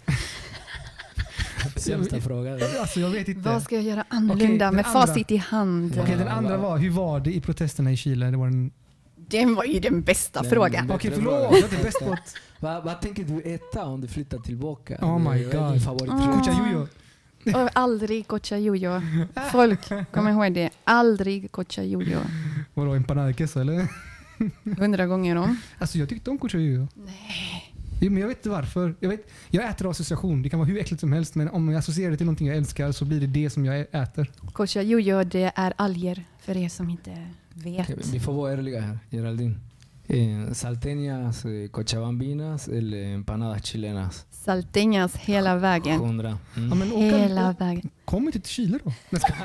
Sämsta fråga. Alltså, jag vet inte. Vad ska jag göra annorlunda med facit i hand? Okej, den andra var, hur var det i protesterna i Chile? Den var ju den bästa frågan. Okej, förlåt. Jag är inte bäst på att... Vad tänker du äta om du flyttar tillbaka? Oh my god. Din favoriträtt? Cochajuyo. Och aldrig cochajuyo. Folk, kom ihåg det. Aldrig cochajuyo. Vadå, empanada de queso eller? 100 gånger om. Alltså jag tyckte om cochajuyo. Nej. Men jag vet inte varför. Jag äter av association. Det kan vara hur äckligt som helst, men om jag associerar det till någonting jag älskar så blir det som jag äter. Cochajuyo, det är alger, för er som inte vet. Okej, vi får vara ärliga här, Geraldine. Salteñas, cochabambinas eller empanadas chilenas? Salteñas hela vägen. 100. Ja, men Hela vägen. kom inte till Chile då.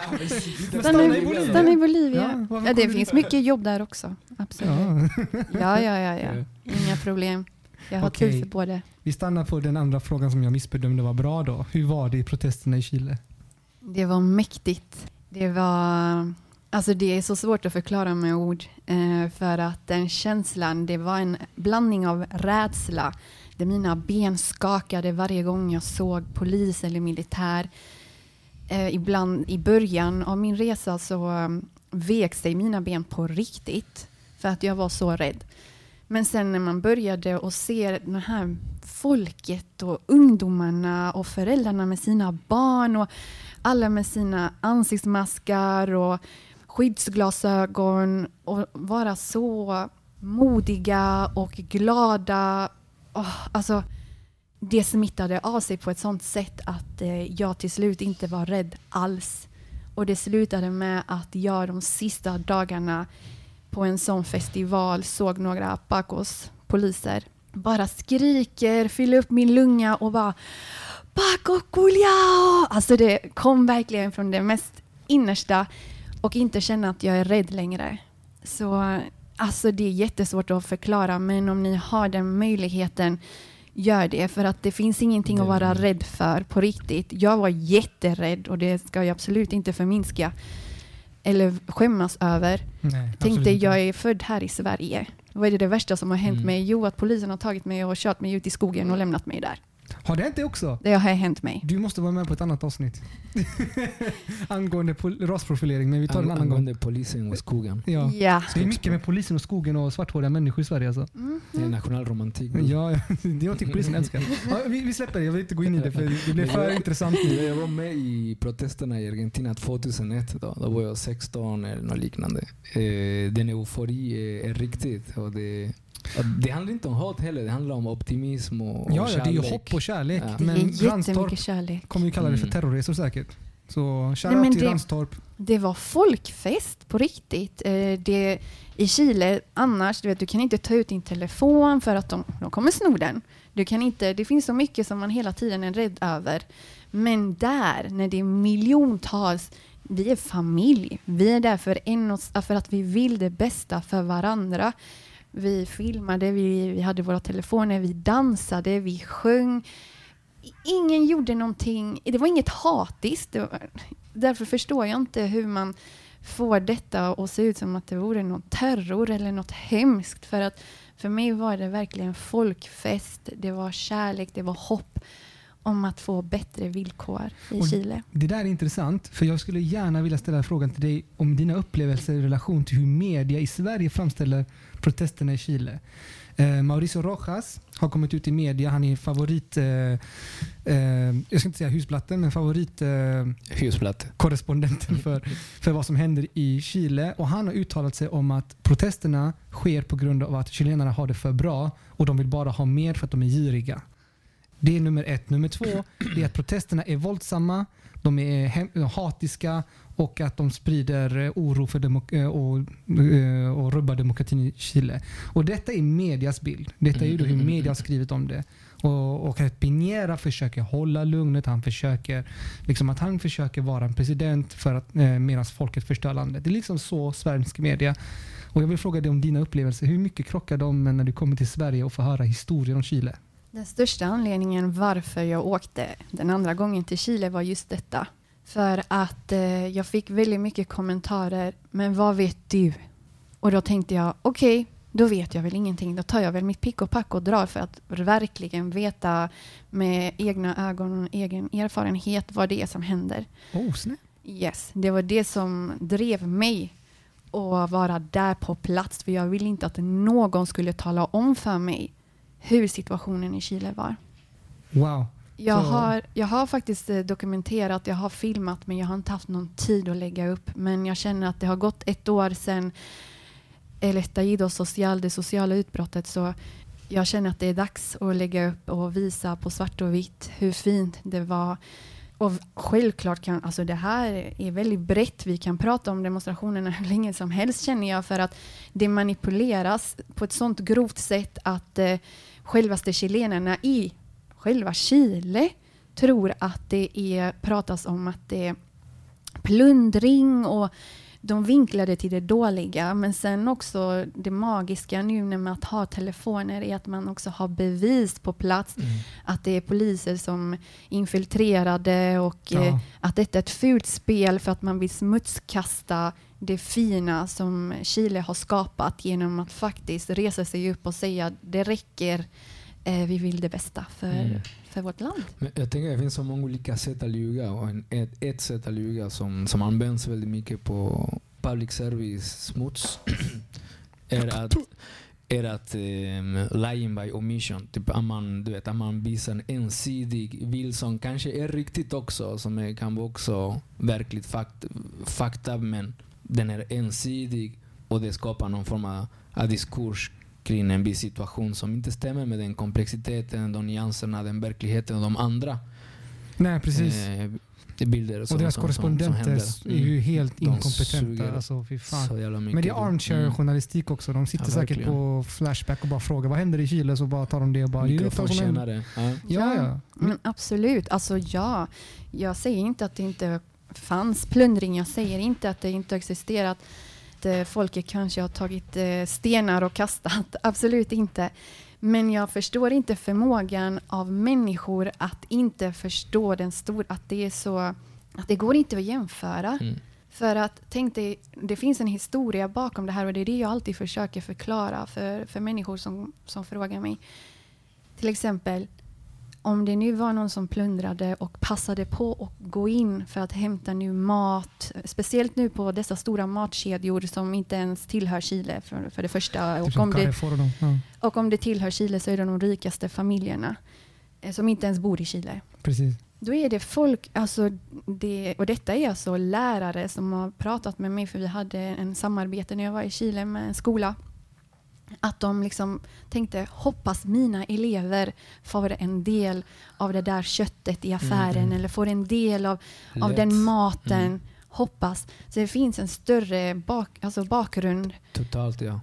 Stanna i Bolivia. varför Ja, kom det du finns dit? mycket jobb där också. Absolut. Ja. Inga problem. Jag har Okej. tid för både. Vi stannar på den andra frågan som jag missbedömde var bra då. Hur var det i protesterna i Chile? Det var mäktigt. Alltså det är så svårt att förklara med ord. För att den känslan, det var en blandning av rädsla. Där mina ben skakade varje gång jag såg polis eller militär. Ibland i början av min resa så vek sig mina ben på riktigt. För att jag var så rädd. Men sen när man började och se det här folket och ungdomarna och föräldrarna med sina barn och alla med sina ansiktsmaskar och skyddsglasögon och vara så modiga och glada. Alltså, det smittade av sig på ett sånt sätt att jag till slut inte var rädd alls. Och det slutade med att jag de sista dagarna på en sån festival såg några Pacos, poliser, bara skriker, fyller upp min lunga och bara Paco Culiao! Alltså det kom verkligen från det mest innersta och inte känna att jag är rädd längre. Så alltså det är jättesvårt att förklara, men om ni har den möjligheten, gör det, för att det finns ingenting att vara rädd för på riktigt. Jag var jätterädd och det ska jag absolut inte förminska eller skämmas över. Nej, Tänkte jag är född här i Sverige. Vad är det värsta som har hänt mig? Jo, att polisen har tagit mig och kört mig ut i skogen och lämnat mig där. Har det inte också? Det har hänt mig. Du måste vara med på ett annat avsnitt. Angående rasprofilering, men vi tar en annan gång. Angående polisen och skogen. Ja. Ja. Det är mycket med polisen och skogen och svarthåriga människor i Sverige alltså. Det är nationalromantik. Ja, det är något polisen älskar. Ja, vi släpper det, jag vill inte gå in i det för det blir för intressant. Jag var med i protesterna i Argentina 2001. Då var jag 16 eller något liknande. Den eufori är riktigt. Och det handlar inte om hat heller, det handlar om optimism och kärlek. Det är ju hopp och kärlek. Ja. Det är Men jättemycket Ranstorp kärlek. kommer ju kalla det för terrorresor säkert. Så Nej, shoutout men till det- Ranstorp. Det var folkfest på riktigt. I Chile annars, du kan inte ta ut din telefon för att de kommer sno den. Det finns så mycket som man hela tiden är rädd över. Men där, när det är miljontals, vi är familj. Vi är där för att vi vill det bästa för varandra. Vi filmade, vi hade våra telefoner, vi dansade, vi sjöng. Ingen gjorde någonting. Det var inget hatiskt. Därför förstår jag inte hur man får detta att se ut som att det vore någon terror eller något hemskt. För att för mig var det verkligen folkfest. Det var kärlek, det var hopp om att få bättre villkor i Och Chile. Det där är intressant, för jag skulle gärna vilja ställa frågan till dig om dina upplevelser i relation till hur media i Sverige framställer protesterna i Chile. Mauricio Rojas har kommit ut i media. Han är favorit, jag ska inte säga husblatten, men favorit korrespondenten för vad som händer i Chile. Och han har uttalat sig om att protesterna sker på grund av att chilenarna har det för bra och de vill bara ha mer för att de är giriga. Det är nummer 1. Nummer 2 är att protesterna är våldsamma, de är hatiska och att de sprider oro för och rubbar demokratin i Chile. Och detta är medias bild. Detta är ju då hur media har skrivit om det. Och att Piñera försöker hålla lugnet. Han försöker vara en president för att medan folket förstör landet. Det är liksom så svensk media. Och jag vill fråga dig om dina upplevelser. Hur mycket krockar de när du kommer till Sverige och får höra historien om Chile? Den största anledningen varför jag åkte den andra gången till Chile var just detta. För att jag fick väldigt mycket kommentarer. Men vad vet du? Och då tänkte jag, okej, då vet jag väl ingenting. Då tar jag väl mitt pick och pack och drar för att verkligen veta med egna ögon och egen erfarenhet vad det är som händer. Snäll. Yes, det var det som drev mig att vara där på plats. För jag ville inte att någon skulle tala om för mig hur situationen i Chile var. Wow. Jag har faktiskt dokumenterat, jag har filmat, men jag har inte haft någon tid att lägga upp. Men jag känner att det har gått 1 år sedan El Estallido Social, det sociala utbrottet, så jag känner att det är dags att lägga upp och visa på svart och vitt hur fint det var Och självklart kan, alltså det här är väldigt brett. Vi kan prata om demonstrationerna hur länge som helst, känner jag, för att det manipuleras på ett sånt grovt sätt att självaste chilenerna i själva Chile tror att det pratas om att det är plundring, och de vinklade till det dåliga. Men sen också det magiska nu med att ha telefoner är att man också har bevis på plats att det är poliser som infiltrerade, och att detta är ett fult spel för att man vill smutskasta det fina som Chile har skapat genom att faktiskt resa sig upp och säga det räcker, vi vill det bästa för vårt land. Men jag tänker att det finns så många olika sätt att ljuga, och ett sätt att ljuga som används väldigt mycket på public service smuts är att lying by omission, typ att man visar en ensidig bild som kanske är riktigt också, som kan vara också verkligt fakta, men den är ensidig och det skapar någon form av diskurs kring en viss situation som inte stämmer med den komplexiteten, de nyanserna, den verkligheten och de andra. Nej, precis. Bilder och deras korrespondenter är ju helt inkompetenta. Alltså, fy fan. Men det är armchair-journalistik också. De sitter säkert på Flashback och bara frågar vad händer i Chile, så bara tar de det och bara... Mikrofonkännare. Ja. Men absolut. Alltså jag säger inte att det inte fanns plundring. Jag säger inte att det inte existerat. Folket kanske har tagit stenar och kastat. Absolut inte. Men jag förstår inte förmågan av människor att inte förstå den stora, att det är så, att det går inte att jämföra. För att tänk dig, det finns en historia bakom det här, och det är det jag alltid försöker förklara för människor som frågar mig. Till exempel, om det nu var någon som plundrade och passade på att gå in för att hämta nu mat, speciellt nu på dessa stora matkedjor som inte ens tillhör Chile för det första. Och om det tillhör Chile så är det de rikaste familjerna som inte ens bor i Chile. Precis. Då är det folk, alltså och detta är alltså lärare som har pratat med mig, för vi hade en samarbete när jag var i Chile med en skola. Att de liksom tänkte, hoppas mina elever får en del av det där köttet i affären eller får en del av den maten. Hoppas. Så det finns en större bakgrund. Totalt, ja.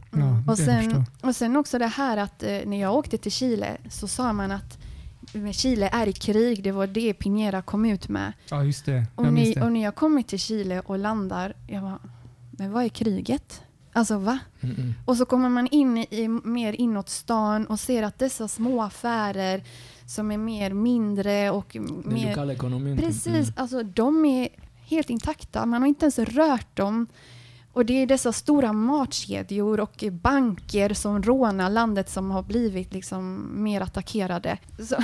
Och sen också det här att när jag åkte till Chile så sa man att Chile är i krig. Det var det Piñera kom ut med. Ja, just det. Och när jag kommer till Chile och landar, jag bara, men vad är kriget? Alltså va? Och så kommer man in mer inåt stan och ser att dessa små affärer som är mindre och den mer... lokala ekonomin. Precis, alltså de är helt intakta. Man har inte ens rört dem. Och det är dessa stora matkedjor och banker som rånar landet som har blivit liksom mer attackerade. Så.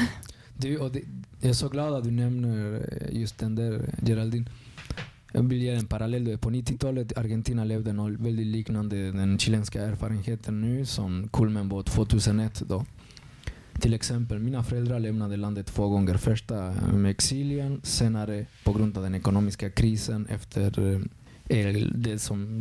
Jag är så glad att du nämner just den där, Geraldine. Jag vill ge en parallell. På 90-talet Argentina levde något väldigt liknande den chilenska erfarenheten nu som kulmen var 2001 då. Till exempel, mina föräldrar lämnade landet 2 gånger. Första med exilien, senare på grund av den ekonomiska krisen efter det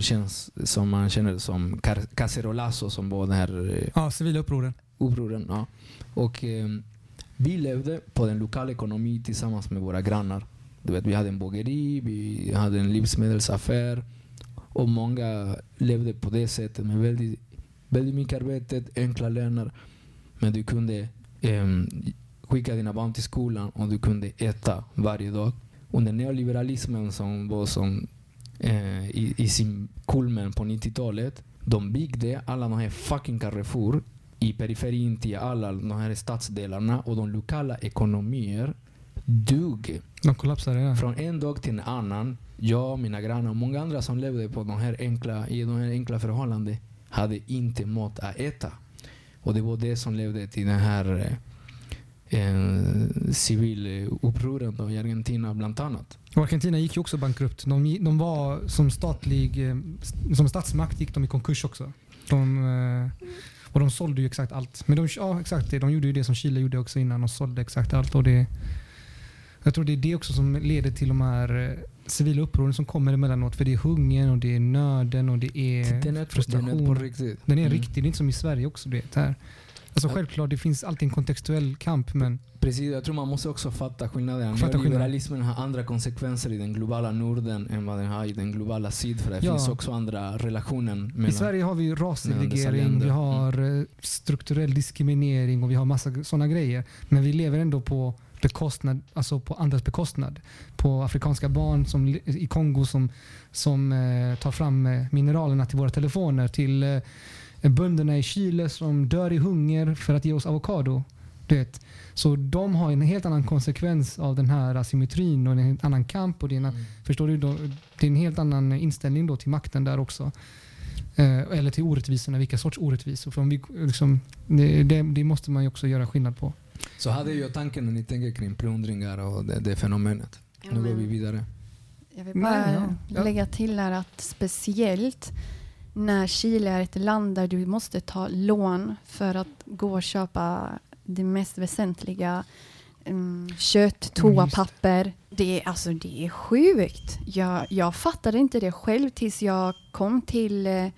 som man känner som cacerolazo, som var den här... civila upproren. Ja. Och vi levde på den lokala ekonomin tillsammans med våra grannar. Du vet, vi hade en bageri, vi hade en livsmedelsaffär, och många levde på det sättet med väldigt, väldigt mycket arbete, enkla löner. Men du kunde skicka dina barn till skolan och du kunde äta varje dag. Under neoliberalismen som var i sin kulmen på 90-talet, de byggde alla de här fucking Carrefour i periferin till alla de här stadsdelarna, och de lokala ekonomier dug. De kollapsade, ja. Från en dag till en annan. Jag, mina grannar och många andra som levde på i de här enkla förhållanden hade inte mat att äta. Och det var det som ledde till den här civil upproren då i Argentina bland annat. Och Argentina gick ju också bankrupt. De var som statsmakt gick de i konkurs också. Och de sålde ju exakt allt. Men exakt det. De gjorde ju det som Chile gjorde också innan. De sålde exakt allt. Och jag tror det är det också som leder till de här civila upproren som kommer emellanåt. För det är hungern och det är nöden och det är frustration. Den är på riktigt. Den är riktigt. Det är inte som i Sverige också det här. Alltså självklart, det finns alltid en kontextuell kamp, men... Precis, jag tror man måste också fatta skillnaden. Neoliberalismen har andra konsekvenser i den globala Norden än vad den har i den globala syd. För det finns också andra relationer mellan... I Sverige har vi rasregering, vi har strukturell diskriminering och vi har massa sådana grejer. Men vi lever ändå på bekostnad, alltså på andras bekostnad. På afrikanska barn som i Kongo som tar fram mineralerna till våra telefoner, till bönderna i Chile som dör i hunger för att ge oss avokado. Så de har en helt annan konsekvens av den här asymmetrin och en helt annan kamp. Och det är förstår du, det är en helt annan inställning då till makten där också. Eller till orättvisorna, vilka sorts orättvisor. För om vi, liksom, det måste man ju också göra skillnad på. Så hade jag tanken när ni tänker kring plundringar och det fenomenet. Nu går vi vidare. Jag vill bara lägga till här att speciellt när Chile är ett land där du måste ta lån för att gå och köpa det mest väsentliga, kött, toapapper. Det är sjukt. Jag fattade inte det själv tills jag kom till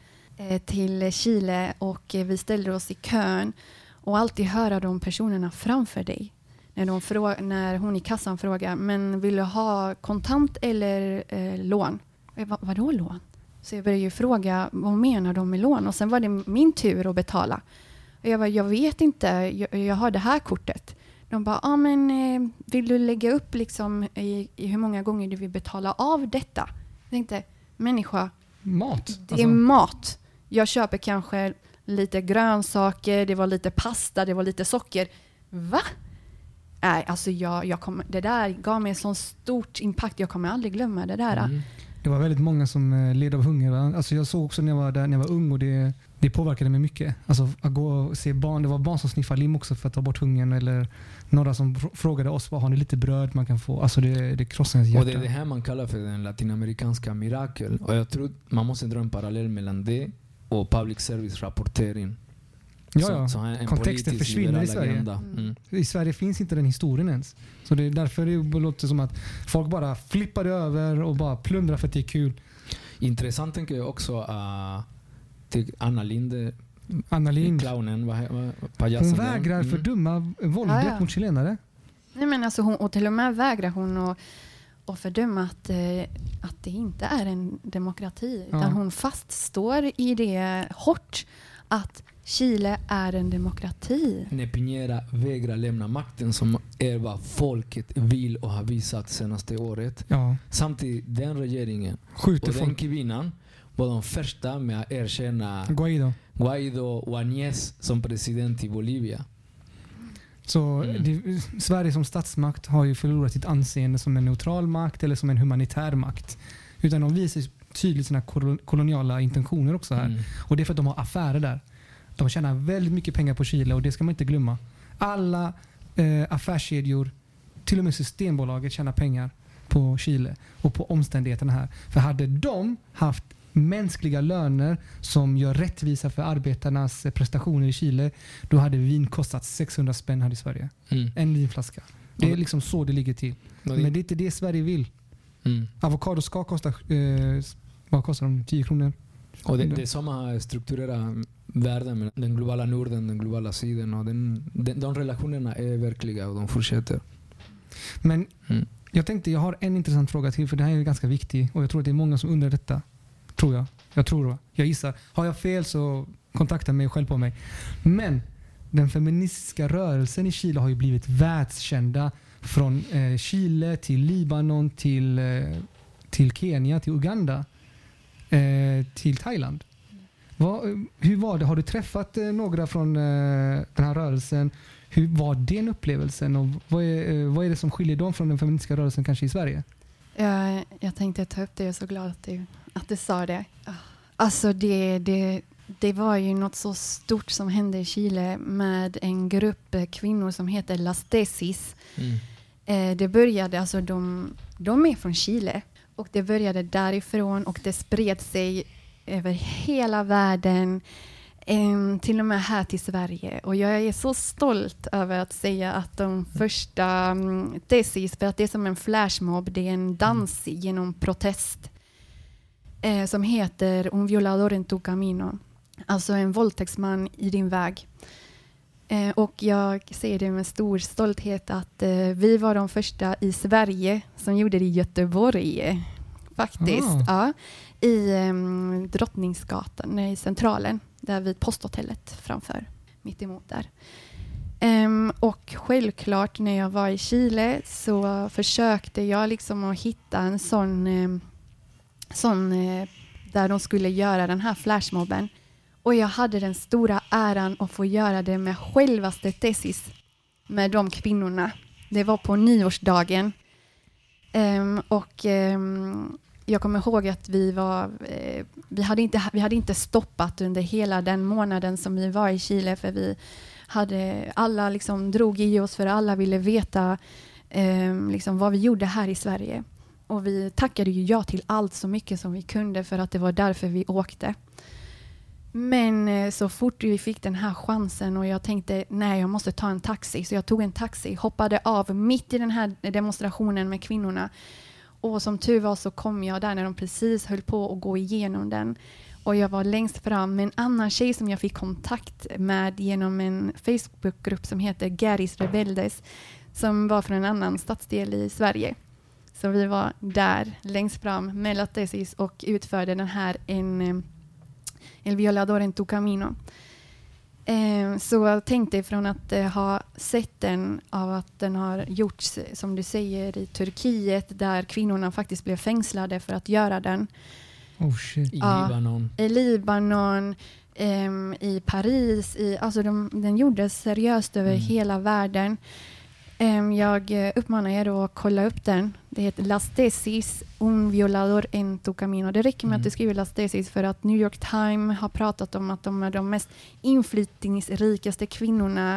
Chile och vi ställde oss i kön och alltid höra de personerna framför dig. När hon i kassan frågar, men vill du ha kontant eller lån? Vadå lån? Så jag började ju fråga, vad menar de med lån? Och sen var det min tur att betala. Och jag vet inte, jag har det här kortet. De bara, men vill du lägga upp liksom i hur många gånger du vill betala av detta? Jag tänkte, människa, mat. Det är mat. Jag köper kanske lite grönsaker, det var lite pasta, det var lite socker. Va? Nej, alltså det där gav mig en sån stort impact. Jag kommer aldrig glömma det där. Det var väldigt många som led av hunger. Va? Alltså jag såg också när jag var ung och det påverkade mig mycket. Alltså att gå och se barn. Det var barn som sniffade lim också för att ta bort hungern. Eller några som frågade oss, vad har ni lite bröd man kan få? Alltså det krossar ens hjärta. Och det är det här man kallar för den latinamerikanska mirakel. Och jag tror man måste dra en parallell mellan det och public service rapportering. Ja. Kontexten försvinner i Sverige. I Sverige finns inte den historien ens. Så det är därför det låter som att folk bara flippar över och bara plundrar för att det är kul. Intressant tänker jag också till Anna Linde, clownen, pajasen. Hon vägrar fördöma våldet mot chilenare. Nej, men alltså och till och med vägrar hon att fördöma att det inte är en demokrati. Utan hon faststår i det hårt att Chile är en demokrati. När Piñera vägrar lämna makten som är vad folket vill och har visat senaste året. Ja. Samtidigt den regeringen skjuter och den folk. kvinnan var de första med att erkänna Guaido och Añez som president i Bolivia. Så Sverige som statsmakt har ju förlorat sitt anseende som en neutral makt eller som en humanitär makt. Utan de visar tydligt sina koloniala intentioner också här. Och det är för att de har affärer där. De tjänar väldigt mycket pengar på Chile och det ska man inte glömma. Alla affärskedjor, till och med Systembolaget tjänar pengar på Chile och på omständigheterna här. För hade de haft mänskliga löner som gör rättvisa för arbetarnas prestationer i Chile, då hade vin kostat 600 spänn här i Sverige. En vinflaska. Det är liksom så det ligger till. Men det är inte det Sverige vill. Avokado ska kosta vad kostar de? 10 kronor? Och det är som strukturerar världen med den globala Norden, den globala syden och de relationerna är verkliga och de fortsätter. Men jag har en intressant fråga till, för det här är ganska viktig och jag tror att det är många som undrar detta. Jag gissar. Har jag fel så kontakta mig själv på mig. Men den feministiska rörelsen i Chile har ju blivit världskända från Chile till Libanon till Kenya, till Uganda, till Thailand. Hur var det? Har du träffat några från den här rörelsen? Hur var den upplevelsen och vad är det som skiljer dem från den feministiska rörelsen kanske i Sverige? Jag tänkte ta upp det. Jag är så glad att du sa det. Alltså det var ju något så stort som hände i Chile med en grupp kvinnor som heter Las Tesis. Det började, alltså de är från Chile och det började därifrån och det spred sig över hela världen, till och med här till Sverige. Och jag är så stolt över att säga att de första Tesis, för att det är som en flashmob, det är en dans genom protest som heter Un violador en tu camino. Alltså en våldtäktsman i din väg. Och jag säger det med stor stolthet att vi var de första i Sverige som gjorde det i Göteborg. Faktiskt. Ja, i Drottningsgatan, i centralen. Där vid posthotellet framför. Mitt emot där. Och självklart när jag var i Chile så försökte jag liksom att hitta en sån där de skulle göra den här flashmobben. Och jag hade den stora äran att få göra det med självaste Tessis med de kvinnorna. Det var på nyårsdagen. Jag kommer ihåg att vi hade inte stoppat under hela den månaden som vi var i Chile, för vi hade alla liksom drog i oss, för alla ville veta liksom vad vi gjorde här i Sverige. Och vi tackade ju ja till allt så mycket som vi kunde, för att det var därför vi åkte. Men så fort vi fick den här chansen och jag tänkte, nej, jag måste ta en taxi. Så jag tog en taxi, hoppade av mitt i den här demonstrationen med kvinnorna. Och som tur var så kom jag där när de precis höll på att gå igenom den. Och jag var längst fram med en annan tjej som jag fick kontakt med genom en Facebookgrupp som heter Garis Rebeldes, som var från en annan stadsdel i Sverige. Så vi var där längst fram med la tesis och utförde den här El violador en tu camino. Så jag tänkte från att ha sett den, av att den har gjorts, som du säger, i Turkiet, där kvinnorna faktiskt blev fängslade för att göra den. Oh shit. I Libanon. I Libanon, i Paris. Alltså den gjordes seriöst över hela världen. Jag uppmanar er att kolla upp den. Det heter Las Tesis, un violador en tu camino. Det räcker med att du skriver Las Tesis, för att New York Times har pratat om att de är de mest inflytningsrikaste kvinnorna,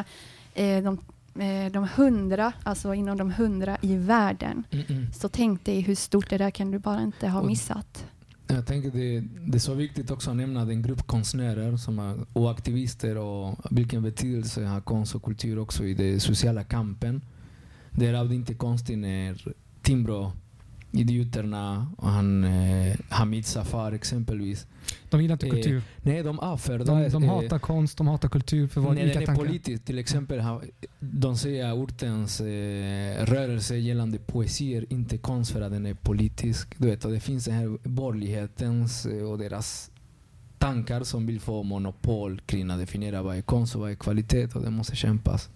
de 100, alltså inom de 100 i världen. Så tänk dig hur stort det där kan du bara inte ha missat. Jag tänker det är så viktigt också att nämna den grupp konstnärer och aktivister, och vilken betydelse har konst och kultur också i den sociala kampen. Därav det inte konstigt när Timbro-idioterna och Hamid Safar exempelvis. De gillar inte kultur. Nej, de avfärdar. De hatar konst, de hatar kultur för vad olika tankar. Politiskt, till exempel, de säger ortens rörelse gällande poesier, inte konst, för att den är politisk. Du vet, och det finns den här borgerlighetens och deras tankar som vill få monopol kring att definiera vad är konst och vad är kvalitet, och det måste kämpas.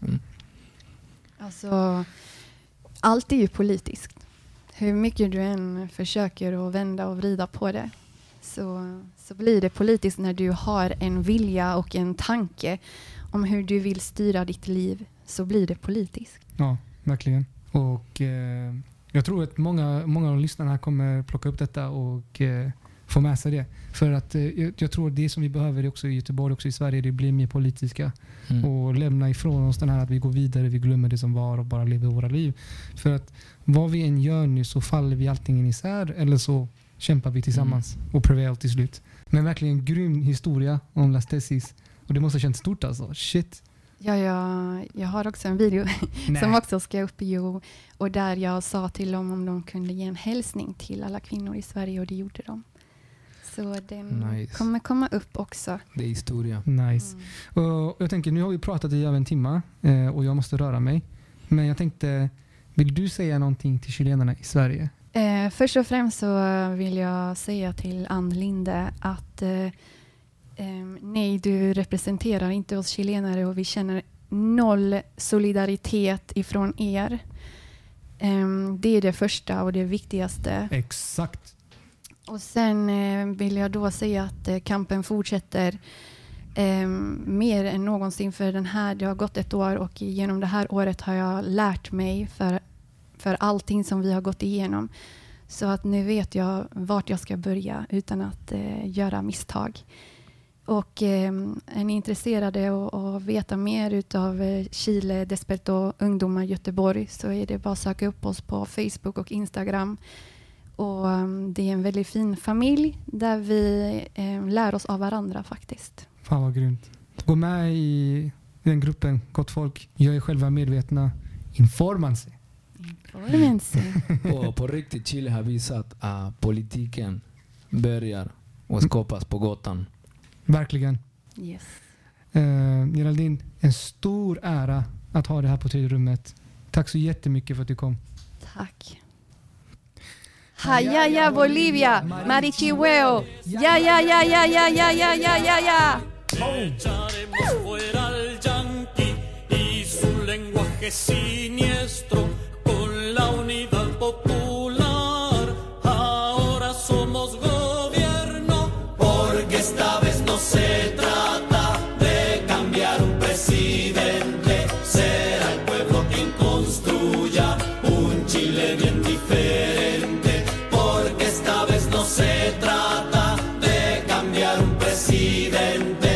Alltså, allt är ju politiskt. Hur mycket du än försöker att vända och vrida på det, så blir det politiskt när du har en vilja och en tanke om hur du vill styra ditt liv, så blir det politiskt. Ja, verkligen. Och jag tror att många av lyssnarna kommer plocka upp detta och få med sig det. För att jag tror att det som vi behöver också i Göteborg, också i Sverige, det blir mer politiska. Och lämna ifrån oss den här att vi går vidare, vi glömmer det som var och bara lever våra liv. För att vad vi än gör nu så faller vi antingen isär, eller så kämpar vi tillsammans och prevail till slut. Men verkligen grym historia om Las Tesis. Och det måste ha känts stort alltså. Shit. Ja, jag har också en video som också ska upp och där jag sa till dem om de kunde ge en hälsning till alla kvinnor i Sverige, och det gjorde de. Så den kommer komma upp också. Det är historia. Nice. Och jag tänker, nu har vi pratat i över en timme och jag måste röra mig. Men jag tänkte, vill du säga någonting till chilenarna i Sverige? Först och främst så vill jag säga till Ann Linde att nej, du representerar inte oss chilenare, och vi känner noll solidaritet ifrån er. Det är det första och det viktigaste. Exakt. Och sen vill jag då säga att kampen fortsätter mer än någonsin, för det har gått ett år, och genom det här året har jag lärt mig för allting som vi har gått igenom. Så att nu vet jag vart jag ska börja utan att göra misstag. Och är ni intresserade och veta mer utav Chile, Desperto ungdomar Göteborg, så är det bara att söka upp oss på Facebook och Instagram. Och det är en väldigt fin familj där vi lär oss av varandra faktiskt. Fan vad grymt. Gå med i den gruppen, gott folk. Gör er själva medvetna. Informanse. Och på riktigt, Chile har visat att politiken börjar och skapas på gatan. Verkligen. Yes. Geraldine, en stor ära att ha det här på Tredje rummet. Tack så jättemycket för att du kom. Tack. Hayaya Bolivia, Marichihueo. Ya, ya, ya, ya, ya, ya, ya, ya, ya, ya. Echaremos fuera al yanqui y su lenguaje siniestro con la unidad popular. Ahora somos gobierno, porque esta vez no se trata de cambiar un presidente. Será el pueblo quien construya un Chile bien diferente, porque esta vez no se trata de cambiar un presidente.